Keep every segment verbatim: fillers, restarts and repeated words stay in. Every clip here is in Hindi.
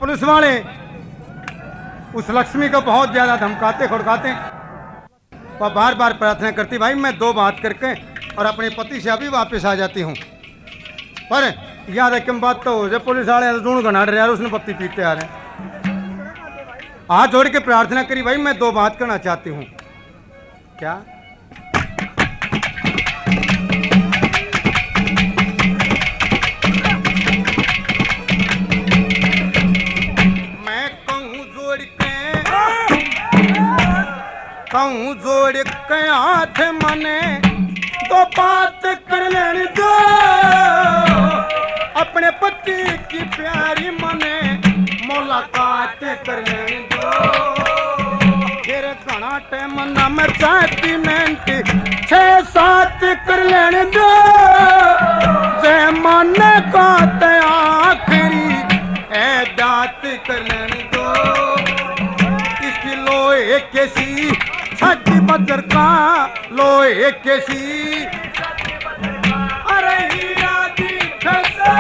पुलिस वाले उस लक्ष्मी को बहुत ज्यादा धमकाते खड़काते, वह बार बार प्रार्थना करती भाई मैं दो बात करके और अपने पति से अभी वापस आ जाती हूँ। पर याद है किम बात तो जब पुलिस वाले दून घना रहे यार उसने पत्ती पीते आ रहे, हाथ जोड़ के प्रार्थना करी भाई मैं दो बात करना चाहती हूँ। क्या? मैं कहूँ जोड़ के कहूँ जोड़ के हाथ मने दो बात कर लेने दो, अपने पति की प्यारी मने मुलाकात कर लेने दो। फिर घना टाइम ना मैं चाहती मिनट छह सात कर लेने दो, जय मन का आखिरी ए दात कर लेने दो। इसकी लोहे कैसी छठी बजर का लोहे कैसी अरे हीरा दिखे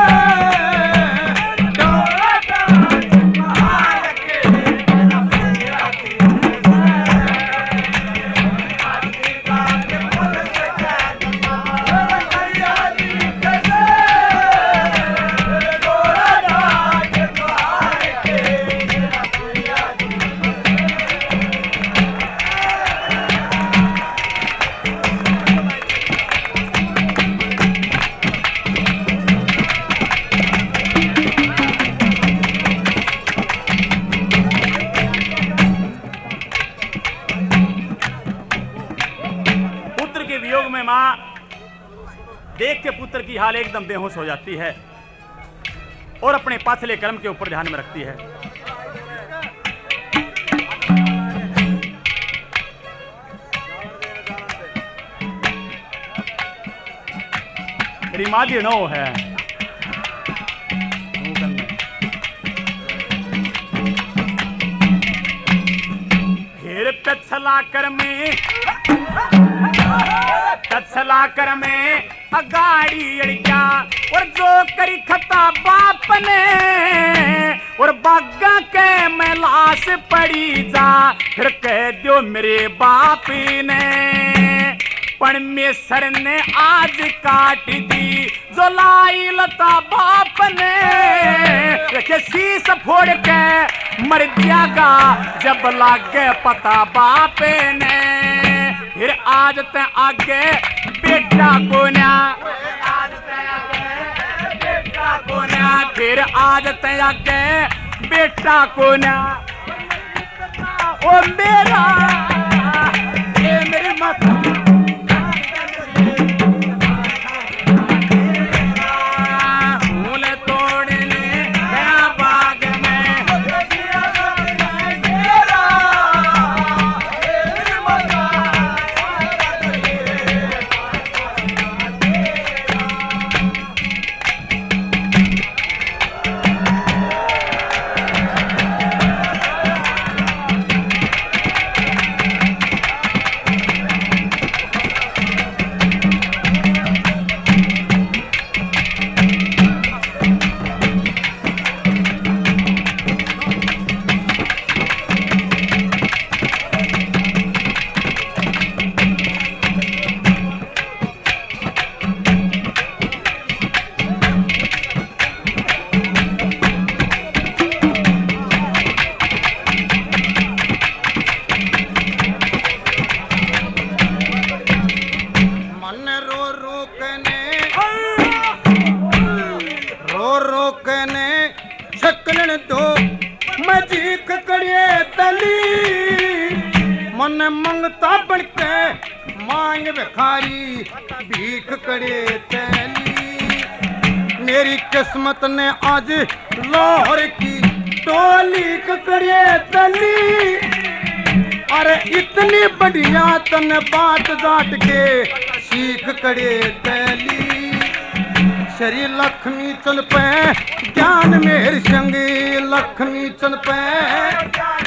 देख के पुत्र की हाल एकदम बेहोश हो जाती है और अपने पाथले कर्म के ऊपर ध्यान में रखती है। मेरी माँ जी नो है फिर कछला कर में कछला कर में अगाड़ी अड़िया और जो करी खता बाप ने और बागा के मैलास पड़ी जा, फिर कह दो मेरे बाप ने परमेश्वर ने आज काट दी जो लाई लता बाप ने, के शीश फोड़ के मर जाएगा जब लागे पता बाप ने। फिर आज ते आगे बेटा कोन्या बेटा कोन्या फिर आज ते आगे बेटा कोन्या ओ मेरा ये मेरी माता मन मंगता बनके मांग भिखारी भीख करे तैली, मेरी किस्मत ने आज लाहौर की टोली करे तली। अरे इतनी बढ़िया तन बात डाट के सीख करे तैली, श्री लक्ष्मी चल पे ज्ञान मेर संगी लक्ष्मी चल पे